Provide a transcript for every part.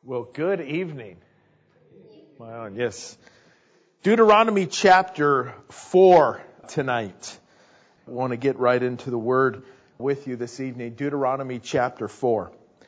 Well, good evening. Yes. Deuteronomy chapter 4 tonight. I want to get right into the word with you this evening. Deuteronomy chapter 4.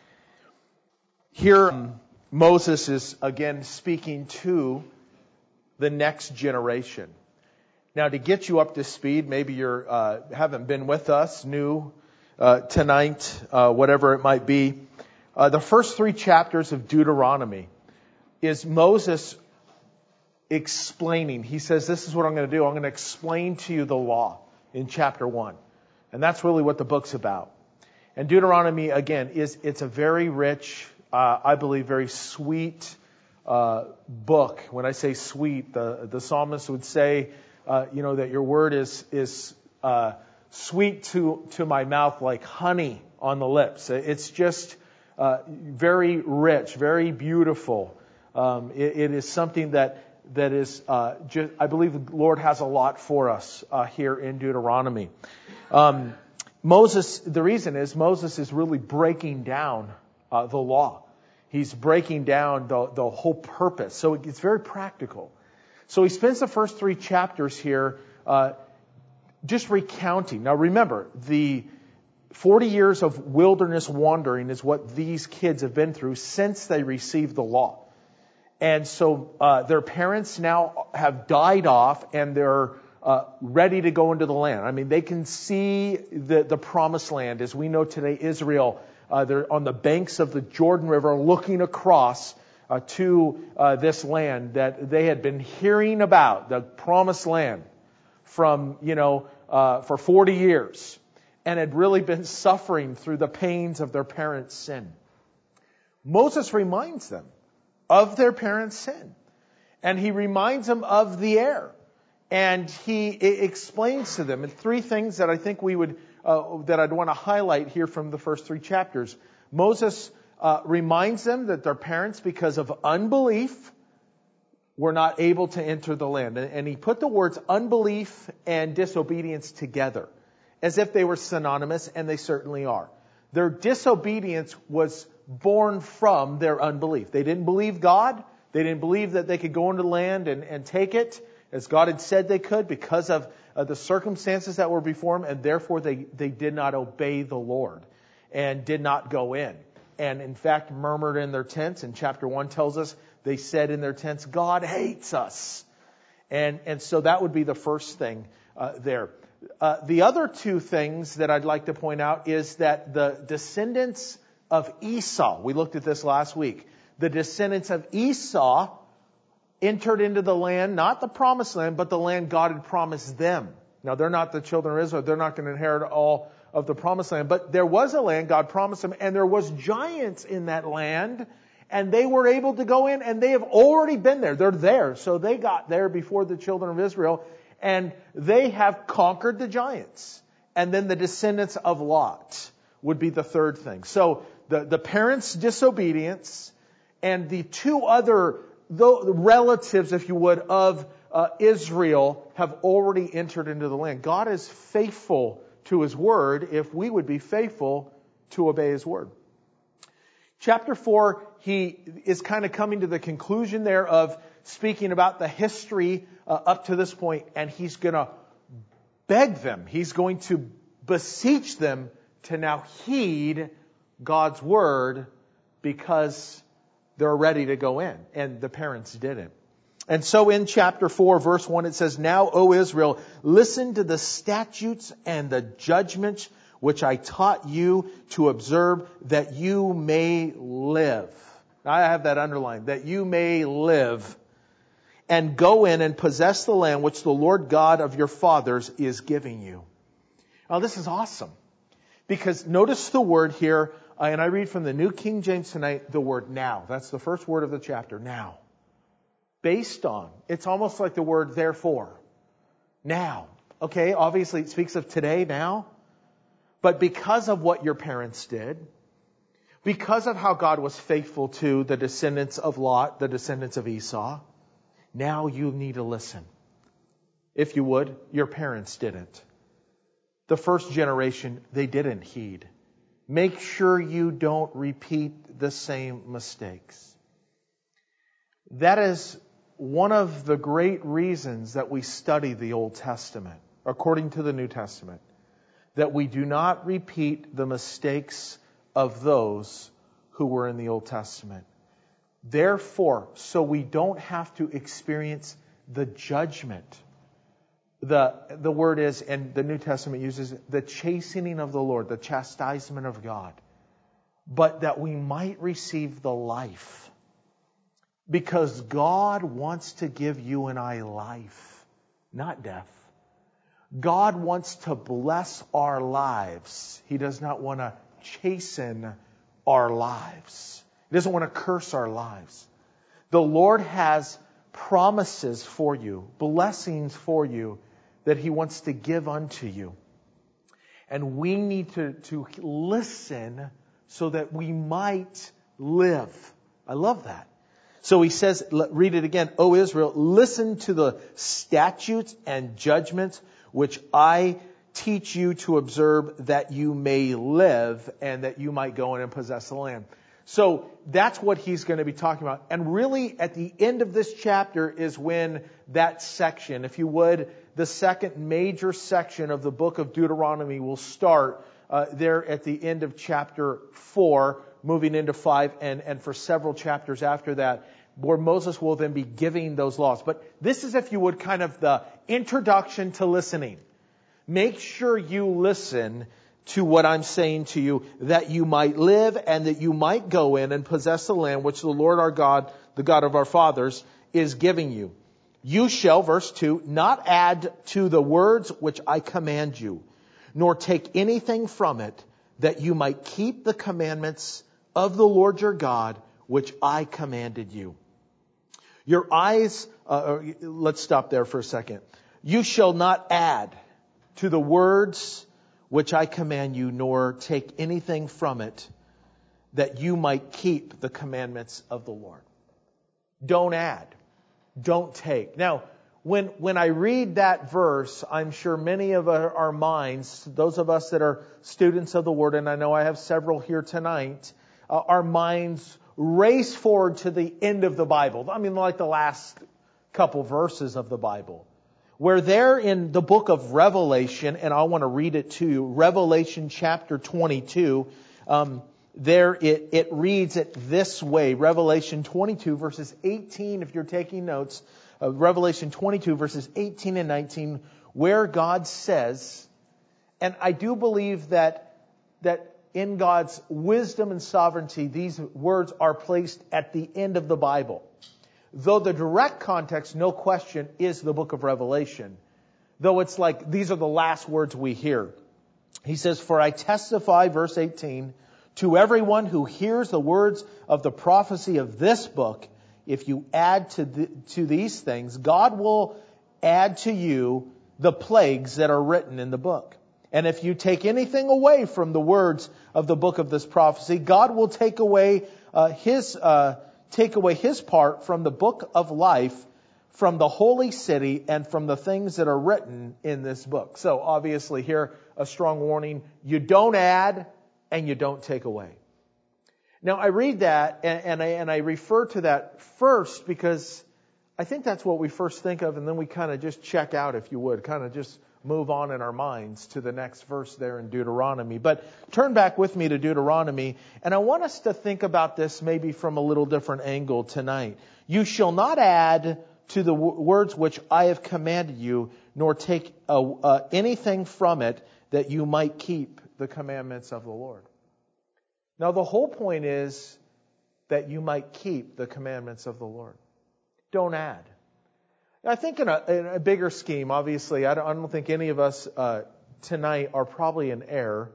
Here, Moses is again speaking to the next generation. Now, to get you up to speed, maybe you haven't been with us, new tonight, whatever it might be. The first 3 chapters of Deuteronomy is Moses explaining. He says, this is what I'm going to do. I'm going to explain to you the law in chapter 1. And that's really what the book's about. And Deuteronomy, again, it's a very rich, I believe, very sweet book. When I say sweet, the psalmist would say, that your word is sweet to my mouth like honey on the lips. It's just very rich, very beautiful. It is something that is just, I believe the Lord has a lot for us here in Deuteronomy. Moses, the reason is Moses is really breaking down the law. He's breaking down the whole purpose. So it's very practical. So he spends the first 3 chapters here just recounting. Now remember, the 40 years of wilderness wandering is what these kids have been through since they received the law. And so their parents now have died off and they're ready to go into the land. I mean, they can see the promised land. As we know today, Israel, they're on the banks of the Jordan River looking across to this land that they had been hearing about, the promised land, from, for 40 years. And had really been suffering through the pains of their parents' sin. Moses reminds them of their parents' sin. And he reminds them of the heir. And he explains to them 3 things that I think that I'd want to highlight here from the first 3 chapters. Moses reminds them that their parents, because of unbelief, were not able to enter the land. And he put the words unbelief and disobedience together, as if they were synonymous, and they certainly are. Their disobedience was born from their unbelief. They didn't believe God. They didn't believe that they could go into the land and take it, as God had said they could, because of the circumstances that were before them, and therefore they did not obey the Lord and did not go in. And in fact, murmured in their tents. And chapter 1 tells us they said in their tents, God hates us. And so that would be the first thing there. The other 2 things that I'd like to point out is that the descendants of Esau, we looked at this last week, the descendants of Esau entered into the land, not the promised land, but the land God had promised them. Now, they're not the children of Israel. They're not going to inherit all of the promised land. But there was a land God promised them, and there was giants in that land, and they were able to go in, and they have already been there. They're there. So they got there before the children of Israel, and they have conquered the giants. And then the descendants of Lot would be the third thing. So the parents' disobedience and the 2 other relatives, if you would, of Israel have already entered into the land. God is faithful to His word if we would be faithful to obey His word. Chapter 4, he is kind of coming to the conclusion there of speaking about the history up to this point, and he's going to beg them. He's going to beseech them to now heed God's word because they're ready to go in, and the parents didn't. And so in chapter 4, verse 1, it says, Now, O Israel, listen to the statutes and the judgments which I taught you to observe, that you may live. I have that underlined, that you may live, and go in and possess the land which the Lord God of your fathers is giving you. Now, this is awesome, because notice the word here, and I read from the New King James tonight, the word now. That's the first word of the chapter, now. Based on, it's almost like the word therefore. Now. Okay, obviously it speaks of today, now. But because of what your parents did, because of how God was faithful to the descendants of Lot, the descendants of Esau, now you need to listen. If you would, your parents didn't. The first generation, they didn't heed. Make sure you don't repeat the same mistakes. That is one of the great reasons that we study the Old Testament, according to the New Testament, that we do not repeat the mistakes of those who were in the Old Testament. Therefore, so we don't have to experience the judgment. The word is, and the New Testament uses the chastening of the Lord, the chastisement of God, but that we might receive the life. Because God wants to give you and I life, not death. God wants to bless our lives. He does not want to chasten our lives. He doesn't want to curse our lives. The Lord has promises for you, blessings for you that He wants to give unto you. And we need to listen so that we might live. I love that. So He says, read it again, O Israel, listen to the statutes and judgments which I teach you to observe, that you may live and that you might go in and possess the land. So that's what He's going to be talking about. And really at the end of this chapter is when that section, if you would, the second major section of the book of Deuteronomy will start there at the end of chapter 4, moving into 5, and for several chapters after that, where Moses will then be giving those laws. But this is, if you would, kind of the introduction to listening. Make sure you listen to what I'm saying to you, that you might live and that you might go in and possess the land which the Lord our God, the God of our fathers, is giving you. You shall, verse 2, not add to the words which I command you, nor take anything from it, that you might keep the commandments of the Lord your God, which I commanded you. Your eyes, let's stop there for a second. You shall not add to the words which I command you, nor take anything from it, that you might keep the commandments of the Lord. Don't add. Don't take. Now, when I read that verse, I'm sure many of our minds, those of us that are students of the Word, and I know I have several here tonight, our minds race forward to the end of the Bible. I mean, like the last couple verses of the Bible. Where there in the book of Revelation, and I want to read it to you, Revelation chapter 22, there it reads it this way, Revelation 22 verses 18, if you're taking notes, Revelation 22 verses 18 and 19, where God says, and I do believe that in God's wisdom and sovereignty, these words are placed at the end of the Bible. Though the direct context, no question, is the book of Revelation. Though it's like, these are the last words we hear. He says, for I testify, verse 18, to everyone who hears the words of the prophecy of this book, if you add to these things, God will add to you the plagues that are written in the book. And if you take anything away from the words of the book of this prophecy, God will take away His part from the book of life, from the holy city, and from the things that are written in this book. So obviously here, a strong warning. You don't add and you don't take away. Now I read that and I refer to that first because I think that's what we first think of, and then we kind of just check out, if you would, kind of just move on in our minds to the next verse there in Deuteronomy. But turn back with me to Deuteronomy, and I want us to think about this maybe from a little different angle tonight. You shall not add to the words which I have commanded you, nor take anything from it, that you might keep the commandments of the Lord. Now the whole point is that you might keep the commandments of the Lord. Don't add. I think in a bigger scheme, obviously, I don't think any of us tonight are probably in error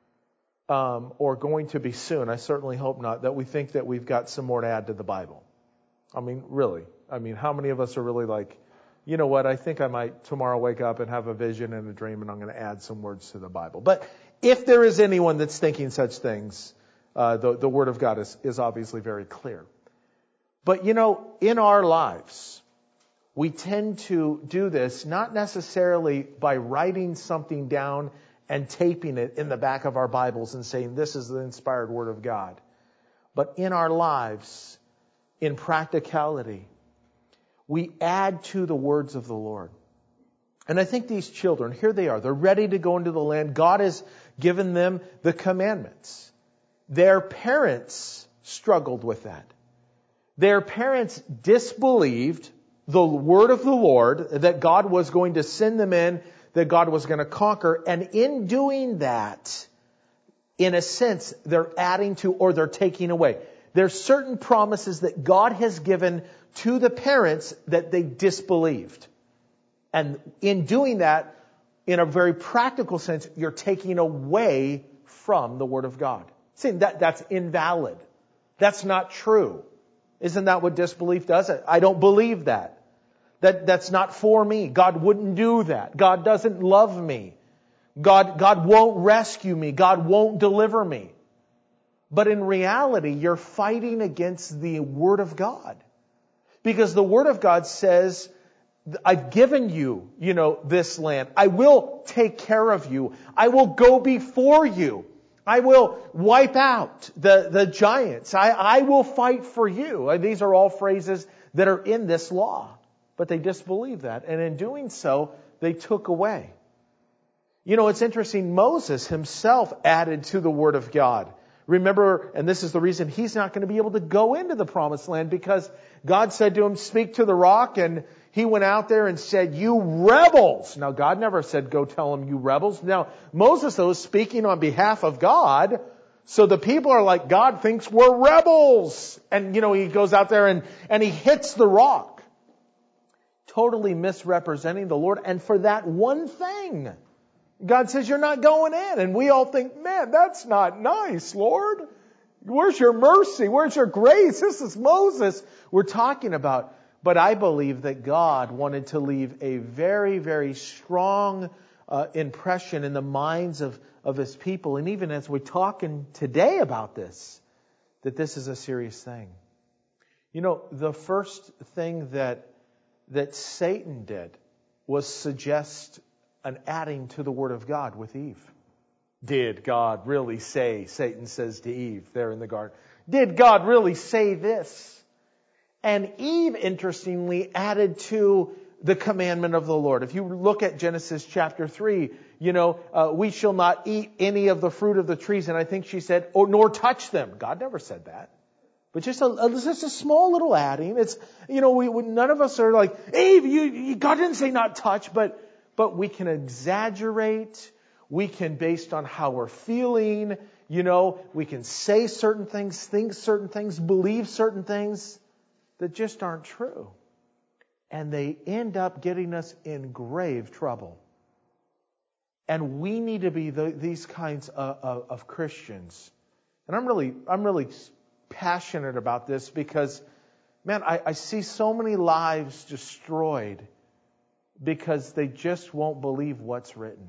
or going to be soon. I certainly hope not, that we think that we've got some more to add to the Bible. I mean, really. I mean, how many of us are really like, you know what, I think I might tomorrow wake up and have a vision and a dream and I'm going to add some words to the Bible. But if there is anyone that's thinking such things, the Word of God is obviously very clear. But, you know, in our lives, we tend to do this not necessarily by writing something down and taping it in the back of our Bibles and saying this is the inspired Word of God. But in our lives, in practicality, we add to the words of the Lord. And I think these children, here they are. They're ready to go into the land. God has given them the commandments. Their parents struggled with that. Their parents disbelieved the word of the Lord, that God was going to send them in, that God was going to conquer. And in doing that, in a sense, they're adding to or they're taking away. There's certain promises that God has given to the parents that they disbelieved. And in doing that, in a very practical sense, you're taking away from the Word of God. See, that's invalid. That's not true. Isn't that what disbelief does? I don't believe that. That's not for me. God wouldn't do that. God doesn't love me. God won't rescue me. God won't deliver me. But in reality, you're fighting against the Word of God. Because the Word of God says, I've given you, this land. I will take care of you. I will go before you. I will wipe out the giants. I will fight for you. These are all phrases that are in this law. But they disbelieved that. And in doing so, they took away. It's interesting. Moses himself added to the Word of God. Remember, and this is the reason he's not going to be able to go into the promised land, because God said to him, speak to the rock, and he went out there and said, you rebels. Now, God never said, go tell them you rebels. Now, Moses, though, is speaking on behalf of God, so the people are like, God thinks we're rebels. And, he goes out there and he hits the rock, totally misrepresenting the Lord. And for that one thing, God says, you're not going in. And we all think, man, that's not nice, Lord. Where's your mercy? Where's your grace? This is Moses we're talking about. But I believe that God wanted to leave a very, very strong impression in the minds of His people. And even as we're talking today about this, that this is a serious thing. The first thing that Satan did was suggest an adding to the Word of God with Eve. Did God really say, Satan says to Eve there in the garden, did God really say this? And Eve, interestingly, added to the commandment of the Lord. If you look at Genesis chapter 3, we shall not eat any of the fruit of the trees. And I think she said, nor touch them. God never said that. But just a small little adding. It's, none of us are like, Eve, God didn't say not touch, but we can exaggerate. We can, based on how we're feeling, we can say certain things, think certain things, believe certain things that just aren't true. And they end up getting us in grave trouble. And we need to be these kinds of Christians. And I'm really passionate about this because, man, I see so many lives destroyed because they just won't believe what's written.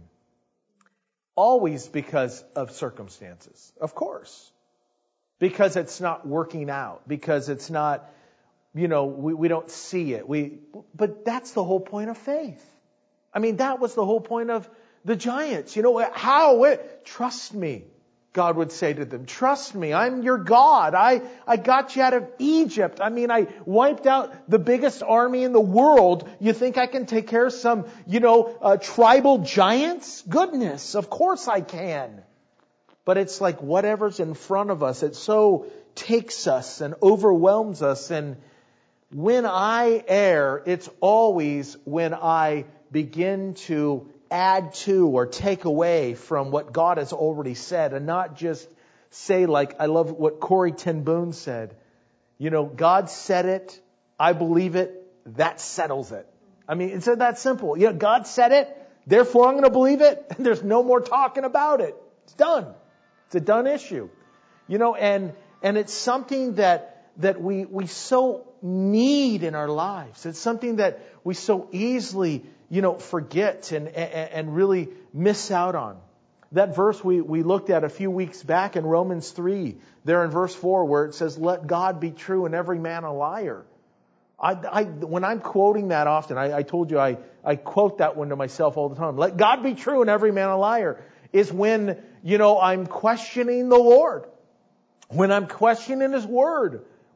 Always because of circumstances, of course. Because it's not working out. Because it's not, we don't see it. But that's the whole point of faith. I mean, that was the whole point of the giants. How? Trust me, God would say to them. Trust me, I'm your God. I got you out of Egypt. I wiped out the biggest army in the world. You think I can take care of some, tribal giants? Goodness, of course I can. But it's like whatever's in front of us, it so takes us and overwhelms us. And when I err, it's always when I begin to add to or take away from what God has already said, and not just say, like, I love what Corrie ten Boom said, God said it, I believe it, that settles it. It's that simple. God said it, therefore I'm going to believe it, and there's no more talking about it. It's done. It's a done issue. And it's something that we so need in our lives. It's something that we so easily forget and really miss out on. That verse we looked at a few weeks back in Romans 3, there in verse 4, where it says, let God be true and every man a liar. When I'm quoting that often, I told you I quote that one to myself all the time. Let God be true and every man a liar is when, I'm questioning the Lord. When I'm questioning His Word.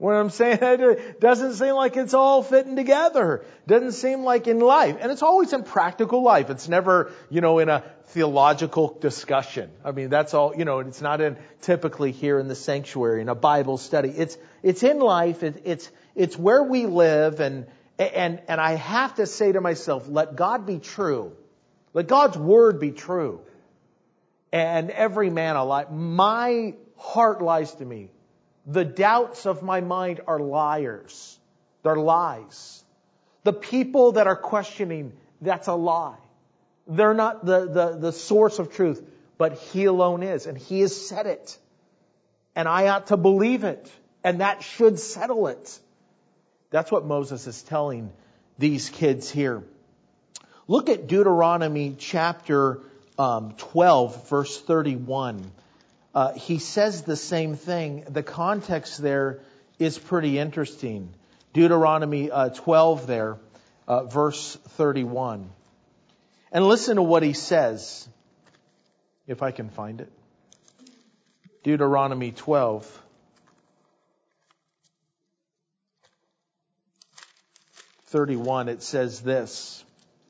What I'm saying, it doesn't seem like it's all fitting together. Doesn't seem like in life. And it's always in practical life. It's never, in a theological discussion. I mean, that's all, it's not typically here in the sanctuary, in a Bible study. It's in life. It's where we live. And I have to say to myself, let God be true. Let God's word be true. And every man alive, my heart lies to me. The doubts of my mind are liars. They're lies. The people that are questioning, that's a lie. They're not the source of truth, but He alone is. And He has said it. And I ought to believe it. And that should settle it. That's what Moses is telling these kids here. Look at Deuteronomy chapter 12, verse 31. He says the same thing. The context there is pretty interesting. Deuteronomy 12 there, verse 31. And listen to what he says, if I can find it. Deuteronomy 12. It says this.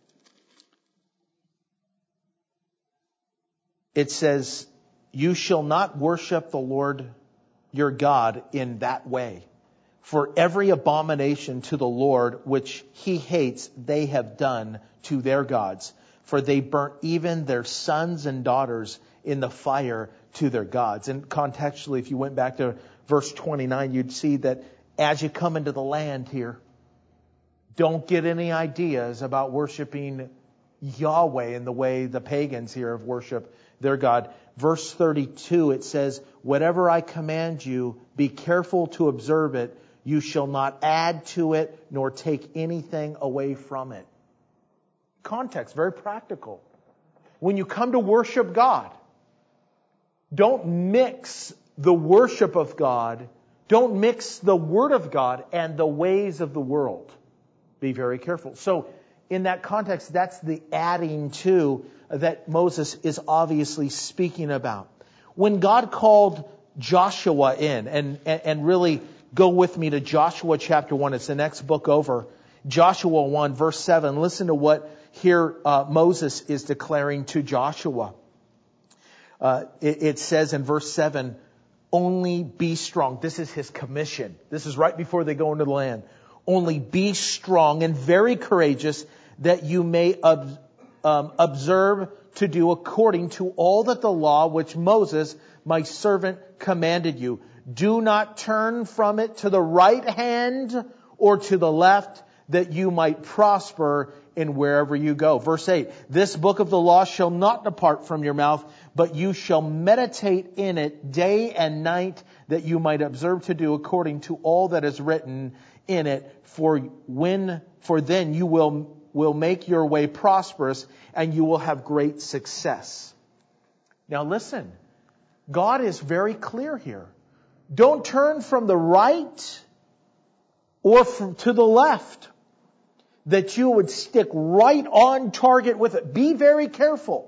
It says, "You shall not worship the Lord your God in that way. For every abomination to the Lord which He hates, they have done to their gods. For they burnt even their sons and daughters in the fire to their gods." And contextually, if you went back to verse 29, you'd see that as you come into the land here, don't get any ideas about worshiping Yahweh in the way the pagans here have worshiped their God. Verse 32, it says, "Whatever I command you, be careful to observe it. You shall not add to it, nor take anything away from it." Context, very practical. When you come to worship God, don't mix the worship of God, don't mix the Word of God and the ways of the world. Be very careful. So, in that context, that's the adding to that Moses is obviously speaking about. When God called Joshua in, and really go with me to Joshua chapter 1, it's the next book over. Joshua 1, verse 7, listen to what here Moses is declaring to Joshua. It says in verse 7, "Only be strong." This is his commission. This is right before they go into the land. "Only be strong and very courageous, that you may observe to do according to all that the law which Moses, my servant, commanded you. Do not turn from it to the right hand or to the left, that you might prosper in wherever you go." Verse 8, "This book of the law shall not depart from your mouth, but you shall meditate in it day and night, that you might observe to do according to all that is written in it. For then you will make your way prosperous, and you will have great success." Now listen, God is very clear here. Don't turn from the right or to the left, that you would stick right on target with it. Be very careful.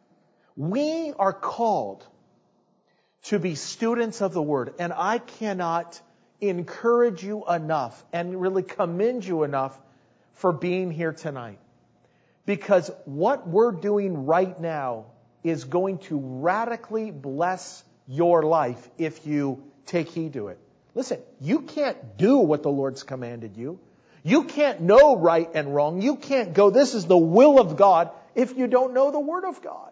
We are called to be students of the Word, and I cannot encourage you enough and really commend you enough for being here tonight. Because what we're doing right now is going to radically bless your life if you take heed to it. Listen, you can't do what the Lord's commanded you. You can't know right and wrong. You can't go, this is the will of God, if you don't know the Word of God.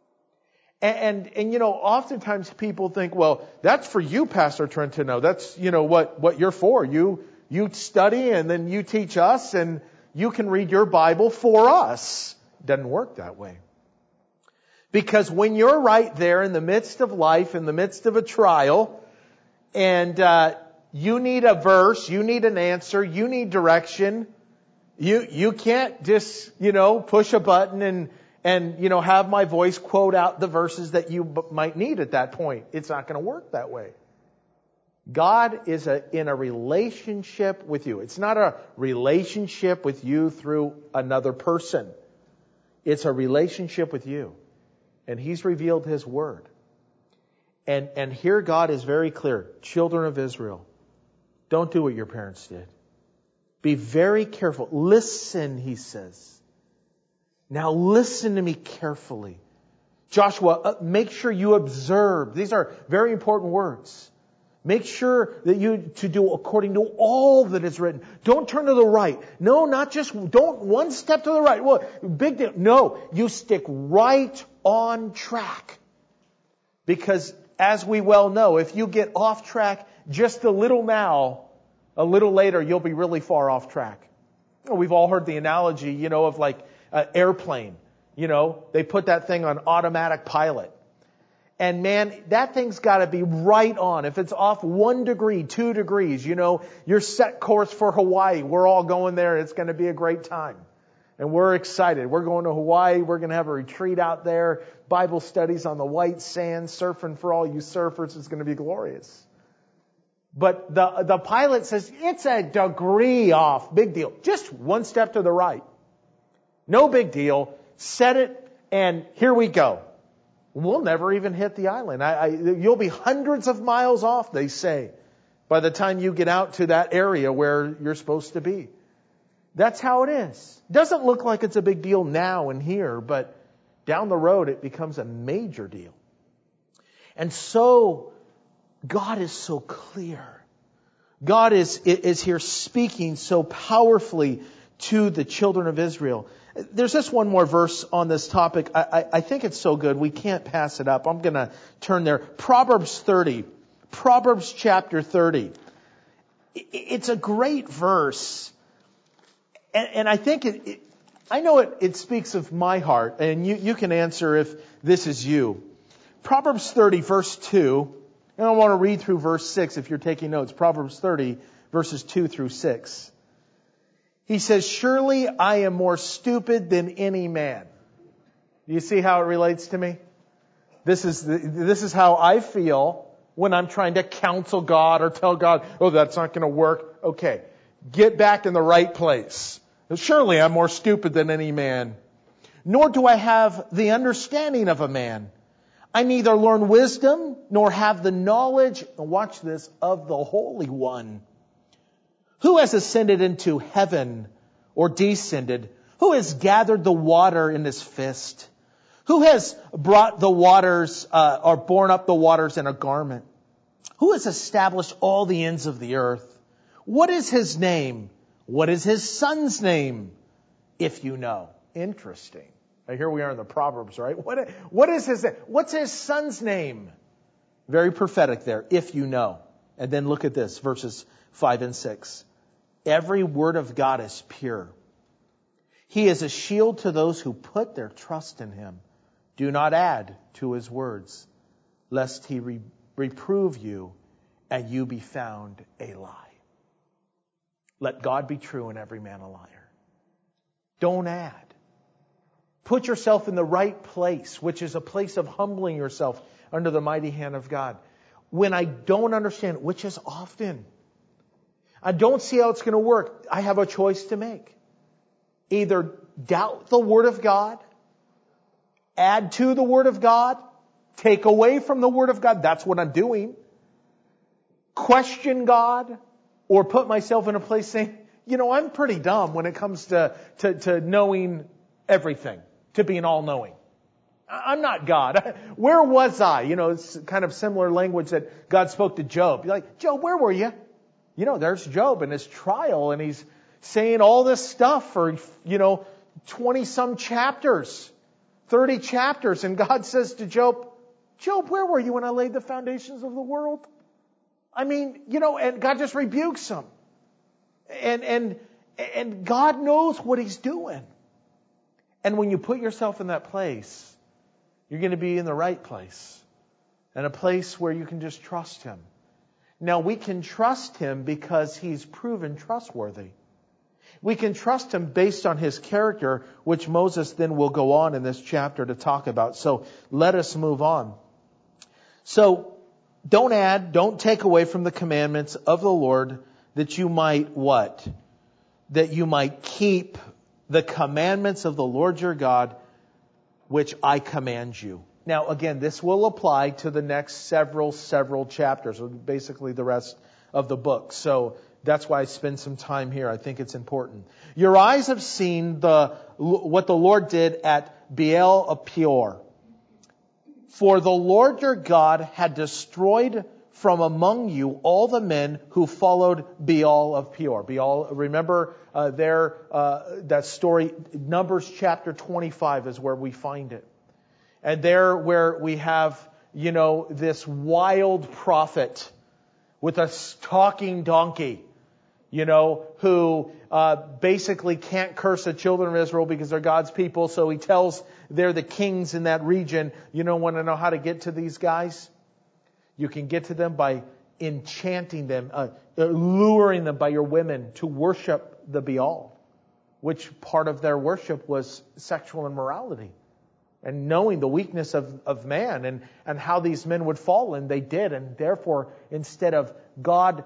And oftentimes people think, well, that's for you, Pastor Trent, to know. That's, what you're for. You study and then you teach us and you can read your Bible for us. Doesn't work that way. Because when you're right there in the midst of life, in the midst of a trial, and you need a verse, you need an answer, you need direction, you can't just, push a button and have my voice quote out the verses that you might need at that point. It's not going to work that way. God is in a relationship with you. It's not a relationship with you through another person. It's a relationship with you. And He's revealed His Word. And here God is very clear. Children of Israel, Don't do what your parents did. Be very careful. Listen, he says. Now listen to me carefully. Joshua, make sure you observe. These are very important words. Make sure that you to do according to all that is written. Don't turn to the right. No, don't one step to the right. Well, big deal. No, you stick right on track. Because as we well know, if you get off track just a little now, a little later, you'll be really far off track. We've all heard the analogy, of like an airplane. They put that thing on automatic pilot. And man, that thing's got to be right on. If it's off 1 degree, 2 degrees, you're set course for Hawaii. We're all going there. It's going to be a great time. And we're excited. We're going to Hawaii. We're going to have a retreat out there. Bible studies on the white sand. Surfing for all you surfers. It's going to be glorious. But the pilot says, it's a degree off. Big deal. Just 1 step to the right. No big deal. Set it, and here we go. We'll never even hit the island. You'll be hundreds of miles off, they say, by the time you get out to that area where you're supposed to be. That's how it is. Doesn't look like it's a big deal now and here, but down the road it becomes a major deal. And so, God is so clear. God is here speaking so powerfully to the children of Israel. There's just one more verse on this topic. I think it's so good. We can't pass it up. I'm going to turn there. Proverbs 30. Proverbs chapter 30. It's a great verse. And I think I know it speaks of my heart. And you can answer if this is you. Proverbs 30 verse 2. And I want to read through verse 6 if you're taking notes. Proverbs 30 verses 2 through 6. He says, surely I am more stupid than any man. Do you see how it relates to me? This is how I feel when I'm trying to counsel God or tell God, oh, that's not going to work. Okay, get back in the right place. Surely I'm more stupid than any man. Nor do I have the understanding of a man. I neither learn wisdom nor have the knowledge, watch this, of the Holy One. Who has ascended into heaven or descended? Who has gathered the water in his fist? Who has brought the waters or borne up the waters in a garment? Who has established all the ends of the earth? What is his name? What is his son's name? If you know. Interesting. Now here we are in the Proverbs, right? What's his son's name? Very prophetic there, if you know. And then look at this, verses 5 and 6. Every word of God is pure. He is a shield to those who put their trust in him. Do not add to his words, lest he reprove you and you be found a lie. Let God be true and every man a liar. Don't add. Put yourself in the right place, which is a place of humbling yourself under the mighty hand of God. When I don't understand, which is often, I don't see how it's going to work, I have a choice to make. Either doubt the Word of God, add to the Word of God, take away from the Word of God. That's what I'm doing. Question God, or put myself in a place saying, I'm pretty dumb when it comes to knowing everything, to being all-knowing. I'm not God. Where was I? It's kind of similar language that God spoke to Job. You're like, Job, where were you? There's Job in his trial, and he's saying all this stuff for, 20-some chapters, 30 chapters. And God says to Job, Job, where were you when I laid the foundations of the world? And God just rebukes him. And God knows what he's doing. And when you put yourself in that place, you're going to be in the right place. And a place where you can just trust him. Now, we can trust him because he's proven trustworthy. We can trust him based on his character, which Moses then will go on in this chapter to talk about. So let us move on. So don't add, don't take away from the commandments of the Lord, that you might what? That you might keep the commandments of the Lord your God, which I command you. Now, again, this will apply to the next several chapters, or basically the rest of the book. So that's why I spend some time here. I think it's important. Your eyes have seen what the Lord did at Baal of Peor. For the Lord your God had destroyed from among you all the men who followed Baal of Peor. Baal, remember that story, Numbers chapter 25 is where we find it. And there where we have, this wild prophet with a talking donkey, who basically can't curse the children of Israel because they're God's people. So he tells they're the kings in that region, want to know how to get to these guys? You can get to them by enchanting them, luring them by your women to worship the Baal, which part of their worship was sexual immorality. And knowing the weakness of man and how these men would fall, and they did. And therefore, instead of God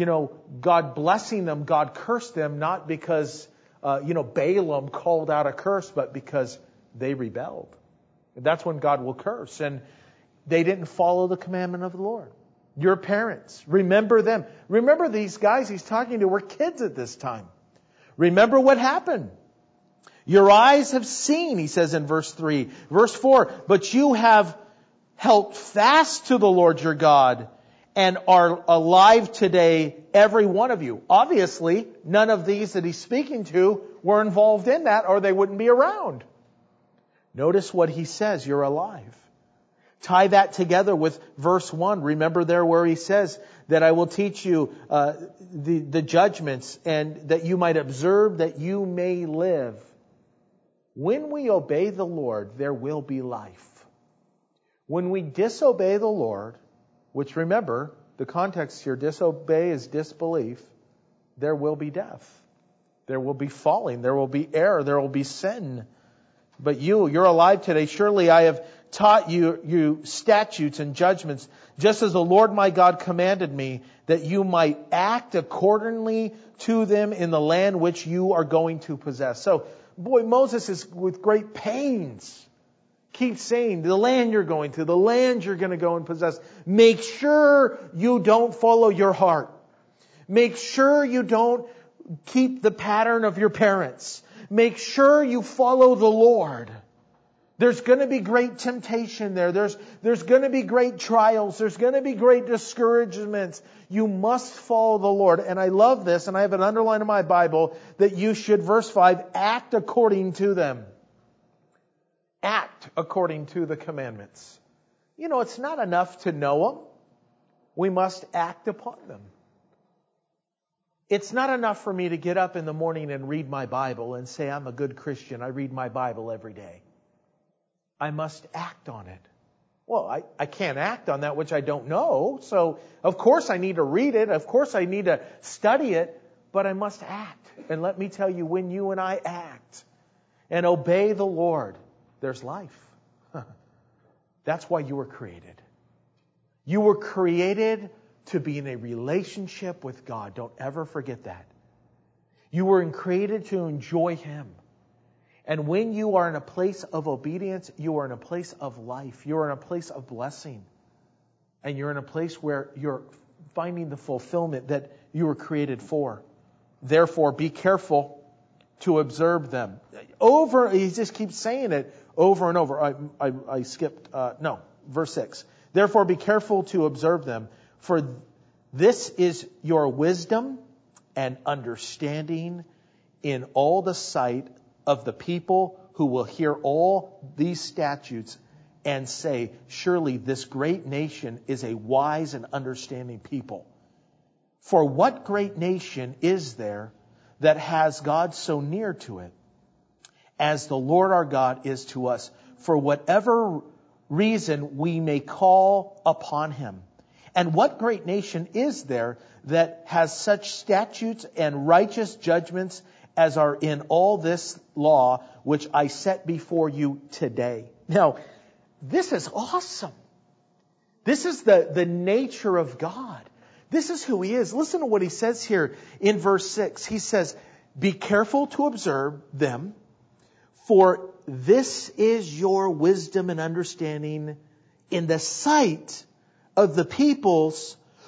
blessing them, God cursed them, not because, Balaam called out a curse, but because they rebelled. And that's when God will curse. And they didn't follow the commandment of the Lord. Your parents, remember them. Remember these guys he's talking to were kids at this time. Remember what happened. Your eyes have seen, he says in verse 3. Verse 4, but you have held fast to the Lord your God and are alive today, every one of you. Obviously, none of these that he's speaking to were involved in that, or they wouldn't be around. Notice what he says, you're alive. Tie that together with verse 1. Remember there where he says that I will teach you the judgments and that you might observe, that you may live. When we obey the Lord, there will be life. When we disobey the Lord, which remember, the context here, disobey is disbelief, there will be death. There will be falling. There will be error. There will be sin. But you're alive today. Surely I have taught you statutes and judgments, just as the Lord my God commanded me, that you might act accordingly to them in the land which you are going to possess. So, Moses is with great pains keeps saying, the land you're going to, the land you're going to go and possess. Make sure you don't follow your heart. Make sure you don't keep the pattern of your parents. Make sure you follow the Lord. There's going to be great temptation there. There's going to be great trials. There's going to be great discouragements. You must follow the Lord. And I love this, and I have it underlined in my Bible, that you should, verse 5, act according to them. Act according to the commandments. You know, it's not enough to know them. We must act upon them. It's not enough for me to get up in the morning and read my Bible and say, I'm a good Christian. I read my Bible every day. I must act on it. Well, I can't act on that which I don't know. So, of course, I need to read it. Of course, I need to study it. But I must act. And let me tell you, when you and I act and obey the Lord, there's life. That's why you were created. You were created to be in a relationship with God. Don't ever forget that. You were created to enjoy Him. And when you are in a place of obedience, you are in a place of life. You are in a place of blessing. And you're in a place where you're finding the fulfillment that you were created for. Therefore, be careful to observe them. He just keeps saying it over and over. I skipped, verse 6. Therefore, be careful to observe them, for this is your wisdom and understanding in all the sight of the people who will hear all these statutes and say, surely this great nation is a wise and understanding people. For what great nation is there that has God so near to it as the Lord our God is to us, for whatever reason we may call upon Him? And what great nation is there that has such statutes and righteous judgments as are in all this law which I set before you today? Now, this is awesome. This is the nature of God. This is who He is. Listen to what He says here in verse 6. He says, be careful to observe them, for this is your wisdom and understanding in the sight of the peoples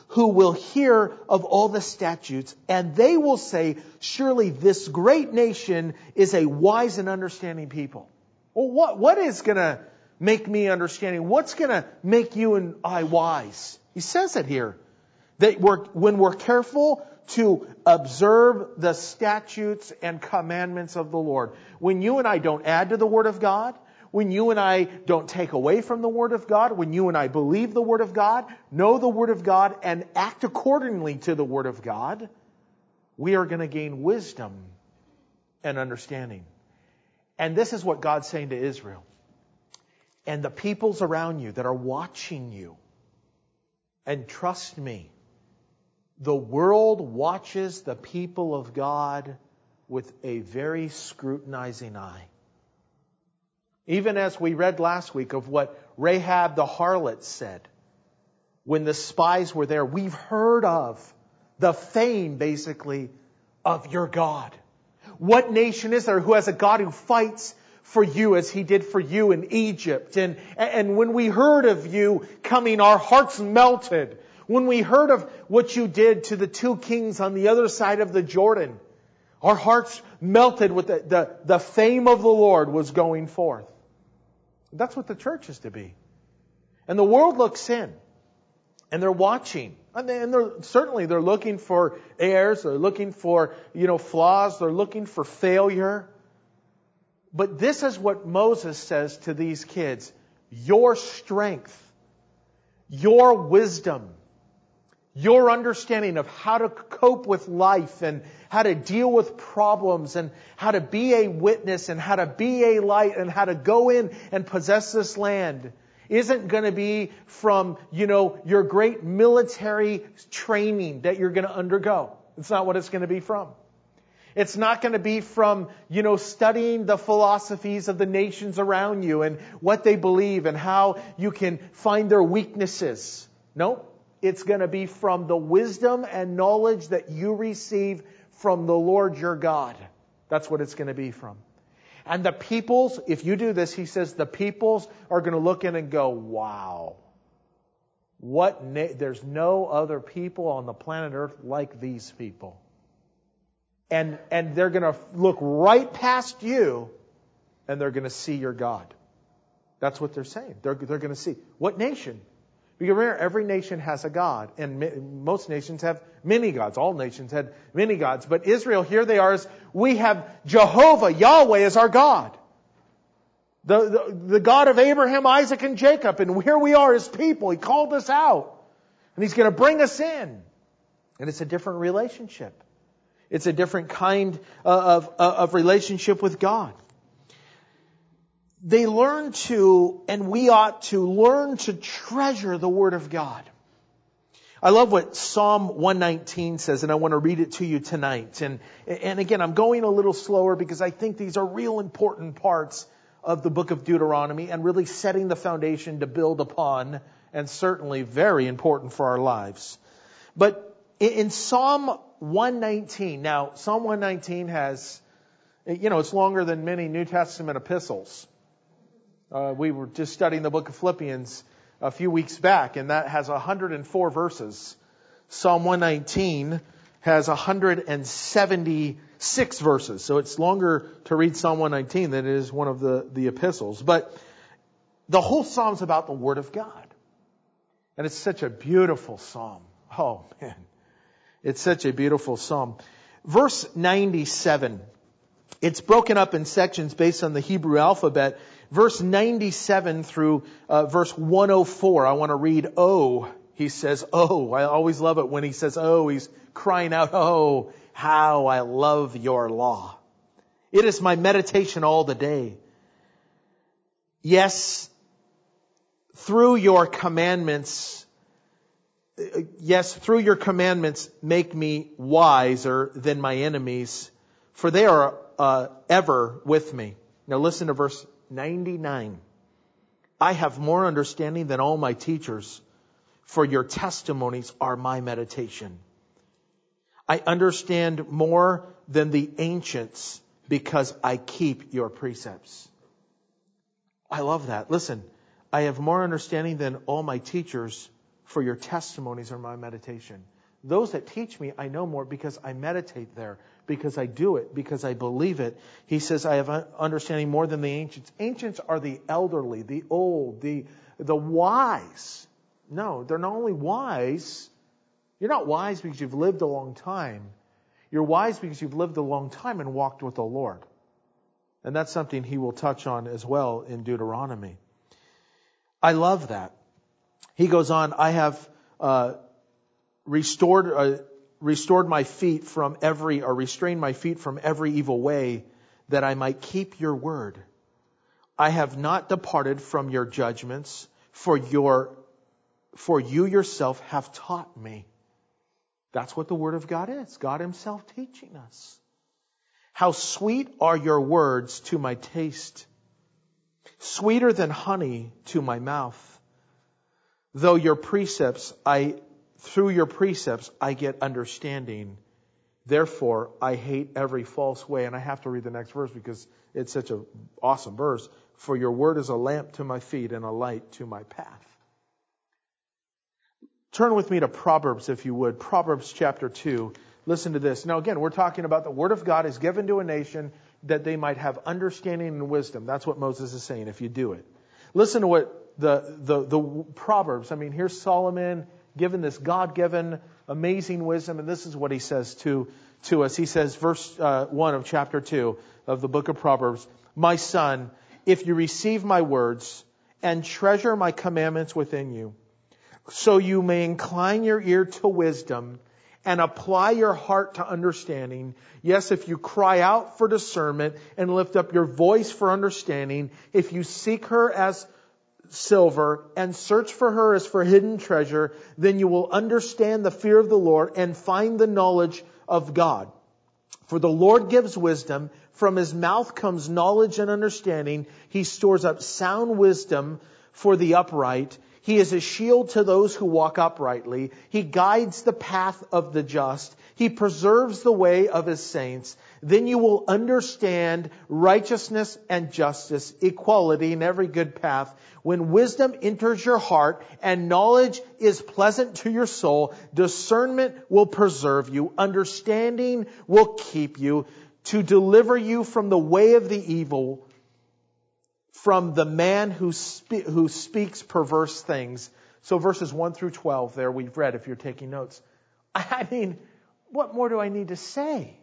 who will hear of all the statutes, and they will say, surely this great nation is a wise and understanding people. Well, what is going to make me understanding? What's going to make you and I wise? He says it here. That when we're careful to observe the statutes and commandments of the Lord. When you and I don't add to the Word of God, when you and I don't take away from the Word of God, when you and I believe the Word of God, know the Word of God, and act accordingly to the Word of God, we are going to gain wisdom and understanding. And this is what God's saying to Israel. And the peoples around you that are watching you. And trust me, the world watches the people of God with a very scrutinizing eye. Even as we read last week of what Rahab the harlot said when the spies were there, we've heard of the fame, basically, of your God. What nation is there who has a God who fights for you as He did for you in Egypt? And when we heard of you coming, our hearts melted. When we heard of what you did to the two kings on the other side of the Jordan, our hearts melted with the fame of the Lord was going forth. That's what the church is to be. And the world looks in, and they're watching. And they're looking for errors, they're looking for, flaws, they're looking for failure. But this is what Moses says to these kids. Your strength, your wisdom, your understanding of how to cope with life and how to deal with problems and how to be a witness and how to be a light and how to go in and possess this land isn't going to be from, your great military training that you're going to undergo. It's not what it's going to be from. It's not going to be from, studying the philosophies of the nations around you and what they believe and how you can find their weaknesses. No, it's going to be from the wisdom and knowledge that you receive from the Lord your God. That's what it's going to be from. And the peoples, if you do this, he says, the peoples are going to look in and go, wow. There's no other people on the planet Earth like these people. And they're going to look right past you and they're going to see your God. That's what they're saying. They're going to see. What nation? Because remember, every nation has a God. And most nations have many gods. All nations had many gods. But Israel, here they are. We have Jehovah, Yahweh is our God. The God of Abraham, Isaac, and Jacob. And here we are, His people. He called us out. And He's going to bring us in. And it's a different relationship. It's a different kind of relationship with God. They learn to, and we ought to learn to treasure the Word of God. I love what Psalm 119 says, and I want to read it to you tonight. And again, I'm going a little slower because I think these are real important parts of the book of Deuteronomy and really setting the foundation to build upon, and certainly very important for our lives. But in Psalm 119, now Psalm 119 has, it's longer than many New Testament epistles. We were just studying the book of Philippians a few weeks back, and that has 104 verses. Psalm 119 has 176 verses. So it's longer to read Psalm 119 than it is one of the epistles. But the whole psalm's about the Word of God. And it's such a beautiful psalm. Oh, man. It's such a beautiful psalm. Verse 97. It's broken up in sections based on the Hebrew alphabet. Verse 97 through verse 104. I want to read, oh. He says, oh. I always love it when he says, oh. He's crying out, oh, how I love your law. It is my meditation all the day. Yes, through your commandments make me wiser than my enemies, for they are ever with me. Now listen to verse 99. I have more understanding than all my teachers, for your testimonies are my meditation. I understand more than the ancients because I keep your precepts. I love that. Listen, I have more understanding than all my teachers, for your testimonies are my meditation. Those that teach me, I know more because I meditate there, because I do it, because I believe it. He says, I have understanding more than the ancients. Ancients are the elderly, the old, the wise. No, they're not only wise. You're not wise because you've lived a long time. You're wise because you've lived a long time and walked with the Lord. And that's something he will touch on as well in Deuteronomy. I love that. He goes on, I have restrained my feet from every evil way, that I might keep your word. I have not departed from your judgments, for you yourself have taught me. That's what the Word of God is. God Himself teaching us. How sweet are your words to my taste, sweeter than honey to my mouth. Through your precepts I get understanding. Therefore, I hate every false way. And I have to read the next verse because it's such an awesome verse. For your word is a lamp to my feet and a light to my path. Turn with me to Proverbs, if you would. Proverbs chapter 2. Listen to this. Now again, we're talking about the Word of God is given to a nation that they might have understanding and wisdom. That's what Moses is saying, if you do it. Listen to what the Proverbs, here's Solomon given this God-given amazing wisdom, and this is what he says to us. He says, verse 1 of chapter 2 of the book of Proverbs, my son, if you receive my words and treasure my commandments within you, so you may incline your ear to wisdom and apply your heart to understanding. Yes, if you cry out for discernment and lift up your voice for understanding, if you seek her as silver and search for her as for hidden treasure, then you will understand the fear of the Lord and find the knowledge of God. For the Lord gives wisdom. From His mouth comes knowledge and understanding. He stores up sound wisdom for the upright. He is a shield to those who walk uprightly. He guides the path of the just. He preserves the way of His saints. Then you will understand righteousness and justice, equality, and every good path. When wisdom enters your heart and knowledge is pleasant to your soul, discernment will preserve you. Understanding will keep you, to deliver you from the way of the evil, from the man who speaks perverse things. So verses 1 through 12 there we've read if you're taking notes. What more do I need to say?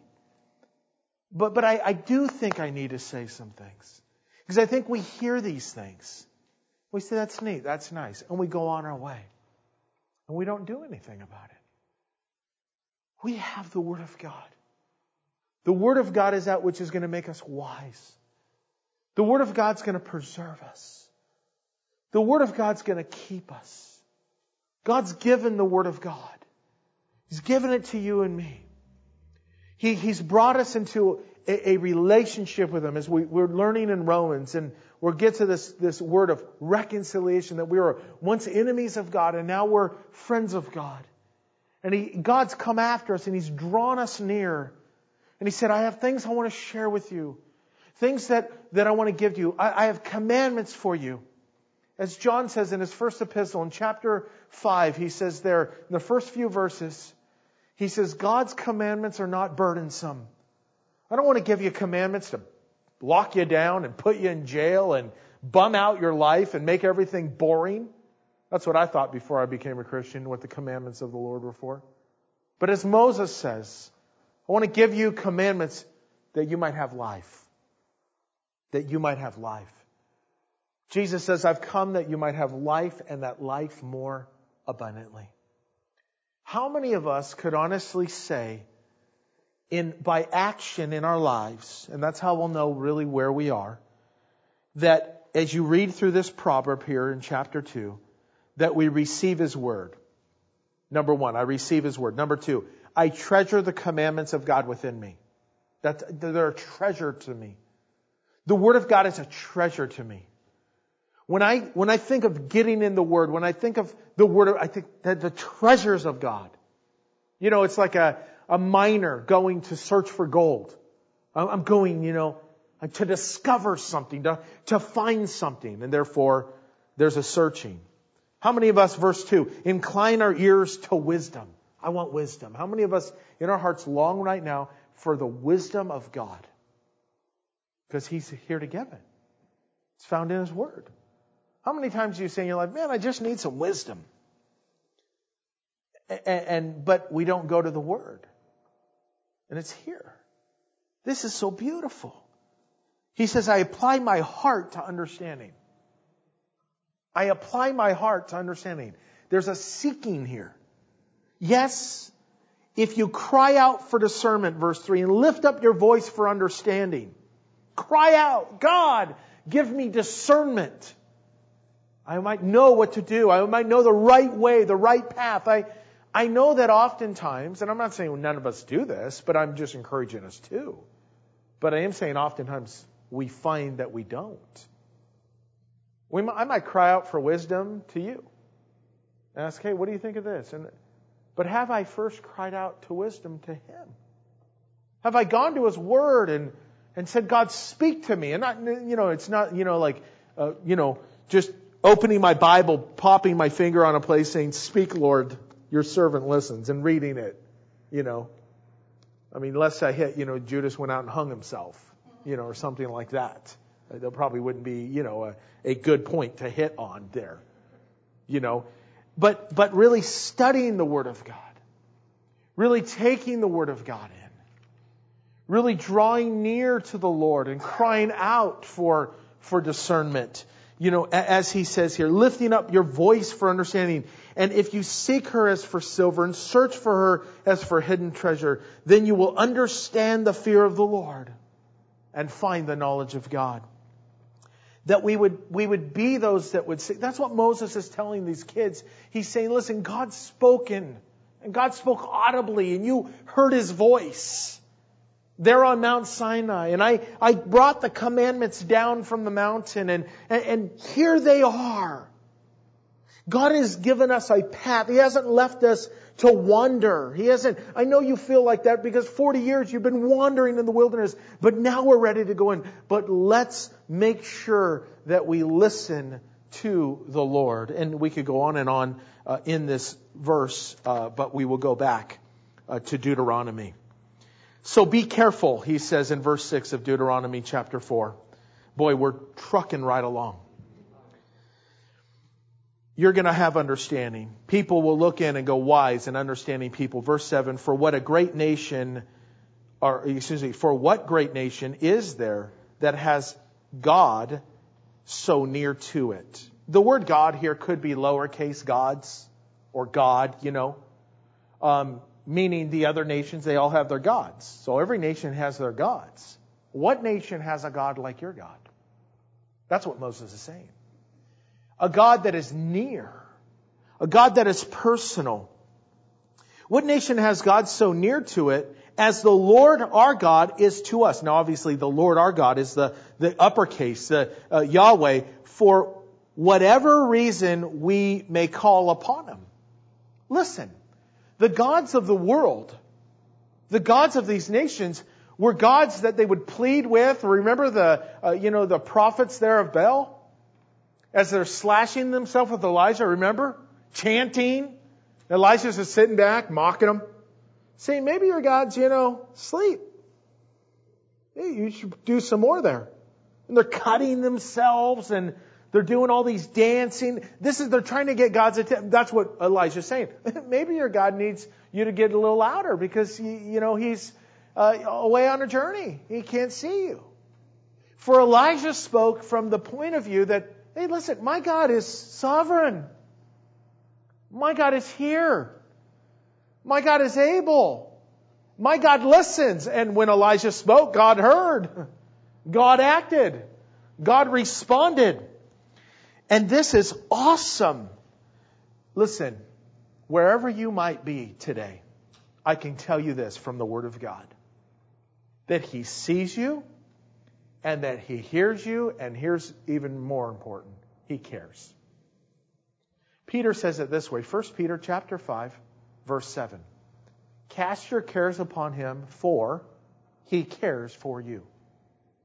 But I do think I need to say some things. Because I think we hear these things. We say, that's neat, that's nice. And we go on our way. And we don't do anything about it. We have the Word of God. The Word of God is that which is going to make us wise. The Word of God's going to preserve us. The Word of God's going to keep us. God's given the Word of God. He's given it to you and me. He's brought us into a relationship with Him as we're learning in Romans, and we'll get to this word of reconciliation, that we were once enemies of God and now we're friends of God. And God's come after us and He's drawn us near. And He said, I have things I want to share with you. Things that I want to give to you. I have commandments for you. As John says in his first epistle in chapter 5, he says there in the first few verses, he says, God's commandments are not burdensome. I don't want to give you commandments to lock you down and put you in jail and bum out your life and make everything boring. That's what I thought before I became a Christian, what the commandments of the Lord were for. But as Moses says, I want to give you commandments that you might have life. That you might have life. Jesus says, I've come that you might have life, and that life more abundantly. How many of us could honestly say, by action in our lives, and that's how we'll know really where we are, that as you read through this proverb here in chapter 2, that we receive His Word. Number 1, I receive His Word. Number 2, I treasure the commandments of God within me. They're a treasure to me. The Word of God is a treasure to me. When I think of getting in the Word, when I think of the Word, I think that the treasures of God. It's like a miner going to search for gold. I'm going, to discover something, to find something. And therefore, there's a searching. How many of us, verse 2, incline our ears to wisdom? I want wisdom. How many of us in our hearts long right now for the wisdom of God? Because He's here to give it. It's found in His Word. How many times do you say in your life, man, I just need some wisdom? But we don't go to the Word. And it's here. This is so beautiful. He says, I apply my heart to understanding. I apply my heart to understanding. There's a seeking here. Yes, if you cry out for discernment, verse 3, and lift up your voice for understanding. Cry out, God, give me discernment. I might know what to do. I might know the right way, the right path. I know that oftentimes, and I'm not saying none of us do this, but I'm just encouraging us too. But I am saying oftentimes we find that we don't. I might cry out for wisdom to you. And ask, hey, what do you think of this? But have I first cried out to wisdom to Him? Have I gone to His Word and said, God, speak to me? And not, it's not, just opening my Bible, popping my finger on a place saying, speak, Lord, your servant listens, and reading it, lest I hit, Judas went out and hung himself, or something like that. That probably wouldn't be, a good point to hit on there, But really studying the Word of God. Really taking the Word of God in. Really drawing near to the Lord and crying out for discernment. As he says here, lifting up your voice for understanding. And if you seek her as for silver and search for her as for hidden treasure, then you will understand the fear of the Lord and find the knowledge of God. That we would be those that would say, that's what Moses is telling these kids. He's saying, listen, God's spoken, and God spoke audibly, and you heard His voice there on Mount Sinai. And I brought the commandments down from the mountain, and here they are. God has given us a path. He hasn't left us to wander. I know you feel like that because 40 years you've been wandering in the wilderness, but now we're ready to go in. But let's make sure that we listen to the Lord. And we could go on and on in this verse, but we will go back to Deuteronomy. So be careful, he says in verse 6 of Deuteronomy chapter 4. Boy, we're trucking right along. You're going to have understanding. People will look in and go, wise and understanding people. Verse 7, for what great nation is there that has God so near to it? The word God here could be lowercase gods or God, meaning the other nations, they all have their gods. So every nation has their gods. What nation has a God like your God? That's what Moses is saying. A God that is near. A God that is personal. What nation has God so near to it as the Lord our God is to us? Now obviously the Lord our God is the uppercase, Yahweh, for whatever reason we may call upon Him. Listen, the gods of the world, the gods of these nations were gods that they would plead with. Remember the prophets there of Baal? As they're slashing themselves with Elijah, remember? Chanting. Elijah's just sitting back, mocking them. Saying, maybe your gods, sleep. Hey, you should do some more there. And they're cutting themselves and they're doing all these dancing. They're trying to get God's attention. That's what Elijah's saying. Maybe your God needs you to get a little louder because, he's away on a journey. He can't see you. For Elijah spoke from the point of view that, hey, listen, my God is sovereign. My God is here. My God is able. My God listens. And when Elijah spoke, God heard. God acted. God responded. And this is awesome. Listen, wherever you might be today, I can tell you this from the Word of God. That He sees you. And that He hears you, and here's even more important, He cares. Peter says it this way, 1 Peter chapter 5, verse 7. Cast your cares upon Him, for He cares for you.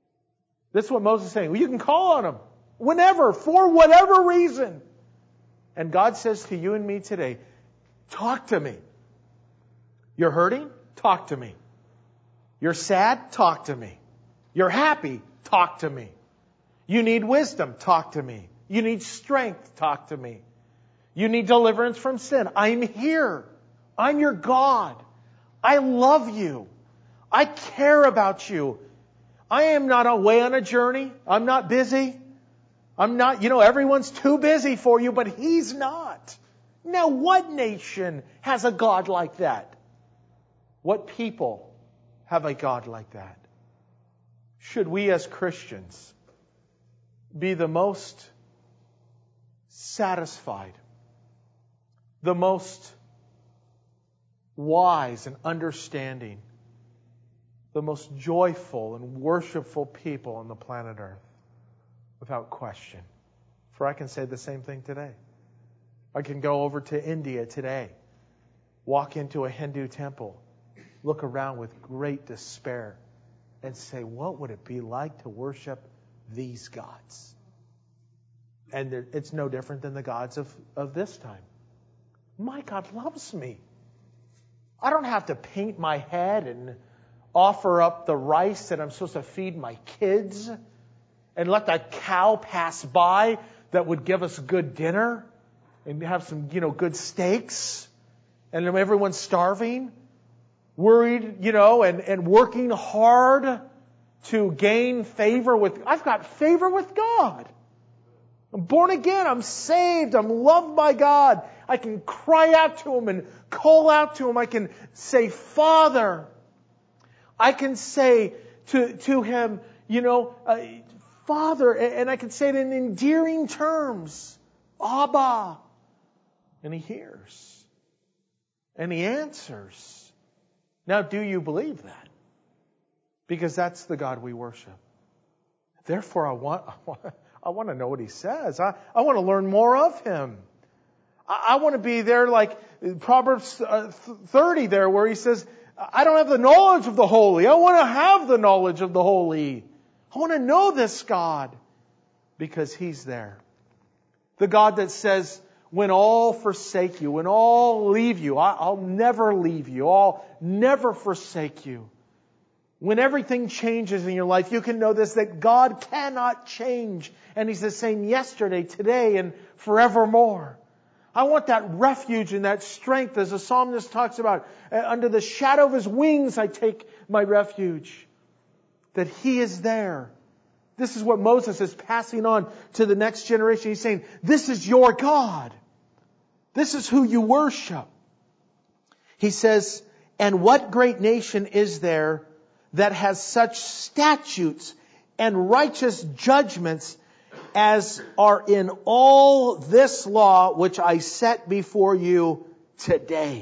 This is what Moses is saying. Well, you can call on Him whenever, for whatever reason. And God says to you and me today, talk to me. You're hurting? Talk to me. You're sad? Talk to me. You're happy? Talk to me. You need wisdom? Talk to me. You need strength? Talk to me. You need deliverance from sin? I'm here. I'm your God. I love you. I care about you. I am not away on a journey. I'm not busy. I'm not, everyone's too busy for you, but He's not. Now, what nation has a God like that? What people have a God like that? Should we as Christians be the most satisfied, the most wise and understanding, the most joyful and worshipful people on the planet Earth? Without question. For I can say the same thing today. I can go over to India today, walk into a Hindu temple, look around with great despair, and say, what would it be like to worship these gods? And it's no different than the gods of this time. My God loves me. I don't have to paint my head and offer up the rice that I'm supposed to feed my kids and let that cow pass by that would give us good dinner and have some, good steaks. And everyone's starving, worried, and working hard to gain favor with... I've got favor with God. I'm born again. I'm saved. I'm loved by God. I can cry out to Him and call out to Him. I can say, Father. I can say to Him, Father, and I can say it in endearing terms, Abba. And He hears. And He answers. Now, do you believe that? Because that's the God we worship. Therefore, I want to know what He says. I want to learn more of Him. I want to be there like Proverbs 30 there, where He says, I don't have the knowledge of the holy. I want to have the knowledge of the holy. I want to know this God because He's there. The God that says, when all forsake you, when all leave you, I'll never leave you. I'll never forsake you. When everything changes in your life, you can know this, that God cannot change. And He's the same yesterday, today, and forevermore. I want that refuge and that strength, as the psalmist talks about. Under the shadow of His wings I take my refuge. That He is there. This is what Moses is passing on to the next generation. He's saying, this is your God. This is who you worship. He says, and what great nation is there that has such statutes and righteous judgments as are in all this law which I set before you today?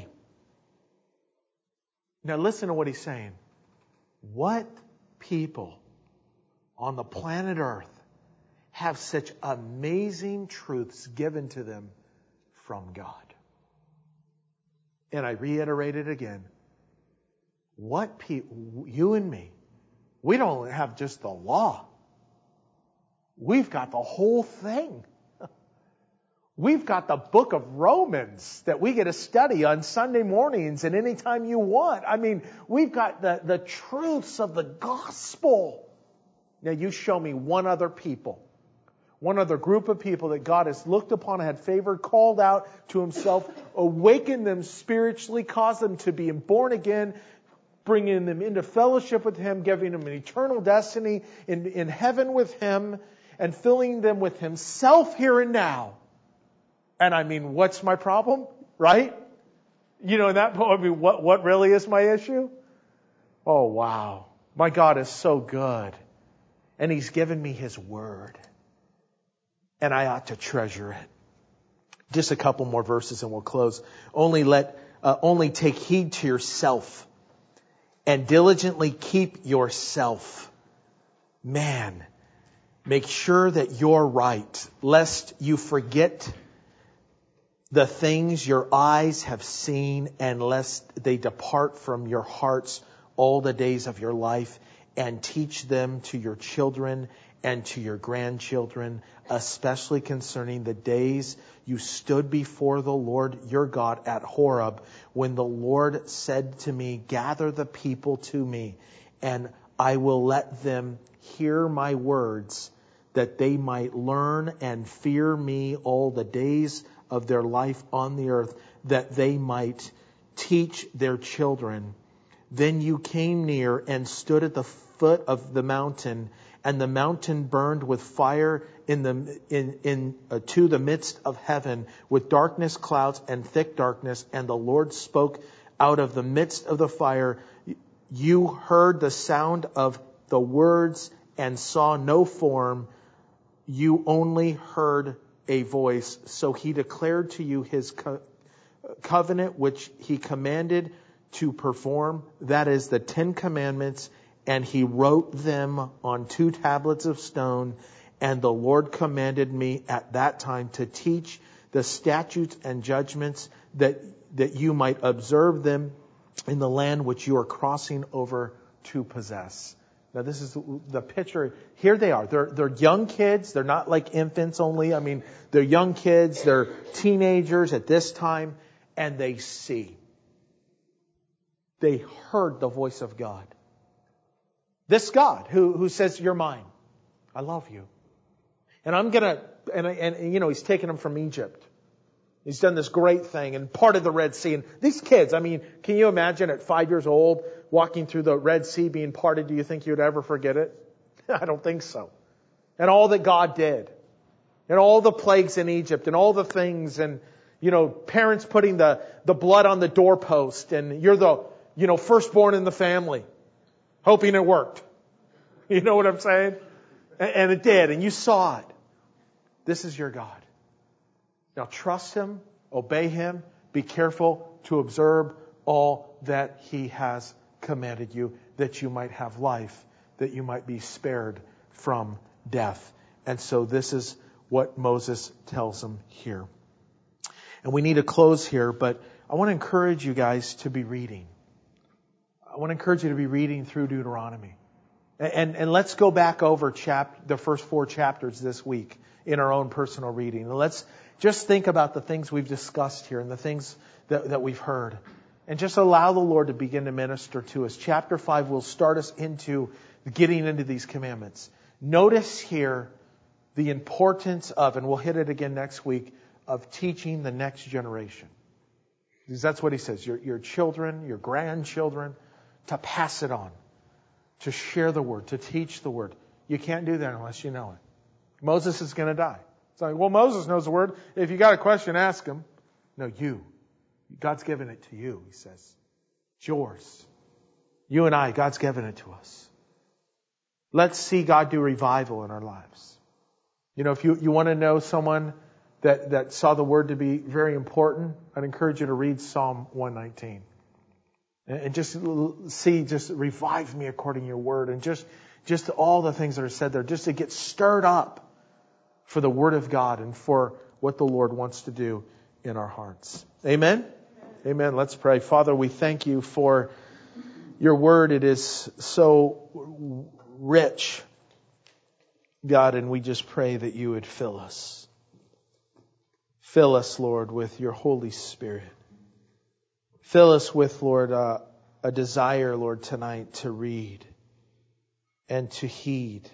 Now listen to what he's saying. What people on the planet Earth have such amazing truths given to them from God? And I reiterate it again. What people, you and me, we don't have just the law. We've got the whole thing. We've got the book of Romans that we get to study on Sunday mornings and anytime you want. I mean, we've got the truths of the gospel. Now you show me one other people, one other group of people that God has looked upon, had favored, called out to Himself, awakened them spiritually, caused them to be born again, bringing them into fellowship with Him, giving them an eternal destiny in heaven with Him, and filling them with Himself here and now. And I mean, what's my problem? Right? In that point, I mean, what really is my issue? Oh, wow. My God is so good. And He's given me His Word. And I ought to treasure it. Just a couple more verses and we'll close. Only take heed to yourself and diligently keep yourself. Man, make sure that you're right, lest you forget the things your eyes have seen, and lest they depart from your hearts all the days of your life, and teach them to your children and to your grandchildren, especially concerning the days you stood before the Lord your God at Horeb, when the Lord said to me, gather the people to me, and I will let them hear my words, that they might learn and fear me all the days of their life on the earth, that they might teach their children. Then you came near and stood at the foot of the mountain, and the mountain burned with fire to the midst of heaven, with darkness, clouds, and thick darkness. And the Lord spoke out of the midst of the fire. You heard the sound of the words and saw no form. You only heard a voice. So he declared to you his covenant, which he commanded to perform. That is the 10 Commandments. And he wrote them on 2 tablets of stone. And the Lord commanded me at that time to teach the statutes and judgments, that you might observe them in the land which you are crossing over to possess. Now this is the picture. Here they are. They're young kids. They're not like infants only. I mean, they're young kids. They're teenagers at this time. And they see. They heard the voice of God. This God who says, you're mine. I love you. And I'm going to, and you know, he's taken them from Egypt. He's done this great thing and parted the Red Sea. And these kids, I mean, can you imagine at 5 years old walking through the Red Sea being parted? Do you think you'd ever forget it? I don't think so. And all that God did. And all the plagues in Egypt and all the things, and, you know, parents putting the blood on the doorpost, and you're the, you know, firstborn in the family. Hoping it worked. You know what I'm saying? And it did. And you saw it. This is your God. Now trust Him. Obey Him. Be careful to observe all that He has commanded you, that you might have life, that you might be spared from death. And so this is what Moses tells them here. And we need to close here, but I want to encourage you guys to be reading. I want to encourage you to be reading through Deuteronomy. And let's go back over the first 4 chapters this week in our own personal reading. And let's just think about the things we've discussed here and the things that we've heard. And just allow the Lord to begin to minister to us. Chapter 5 will start us into getting into these commandments. Notice here the importance of, and we'll hit it again next week, of teaching the next generation. Because that's what he says. Your children, your grandchildren, to pass it on, to share the word, to teach the word. You can't do that unless you know it. Moses is going to die. It's like, well, Moses knows the word. If you got a question, ask him. No, you. God's given it to you, he says. It's yours. You and I, God's given it to us. Let's see God do revival in our lives. You know, if you want to know someone that saw the word to be very important, I'd encourage you to read Psalm 119. And just see, just revive me according to your word. And just all the things that are said there, just to get stirred up for the word of God and for what the Lord wants to do in our hearts. Amen? Amen. Let's pray. Father, we thank you for your word. It is so rich, God, and we just pray that you would fill us. Fill us, Lord, with your Holy Spirit. Fill us with, Lord, a desire, Lord, tonight to read and to heed.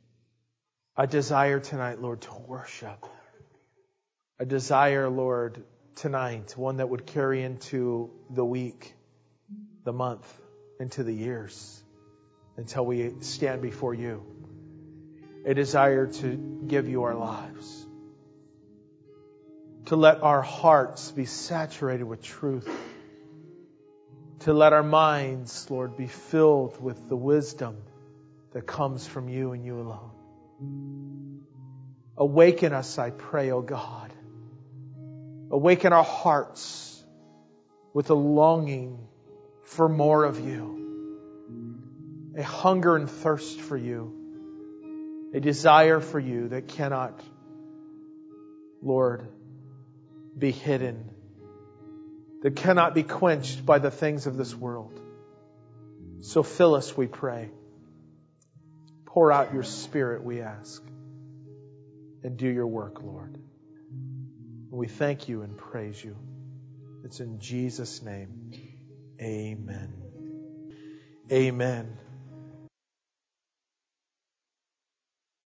A desire tonight, Lord, to worship. A desire, Lord, tonight, one that would carry into the week, the month, into the years, until we stand before you. A desire to give you our lives. To let our hearts be saturated with truth. To let our minds, Lord, be filled with the wisdom that comes from you and you alone. Awaken us, I pray, O God. Awaken our hearts with a longing for more of you. A hunger and thirst for you. A desire for you that cannot, Lord, be hidden. That cannot be quenched by the things of this world. So fill us, we pray. Pour out your Spirit, we ask. And do your work, Lord. We thank you and praise you. It's in Jesus' name. Amen. Amen.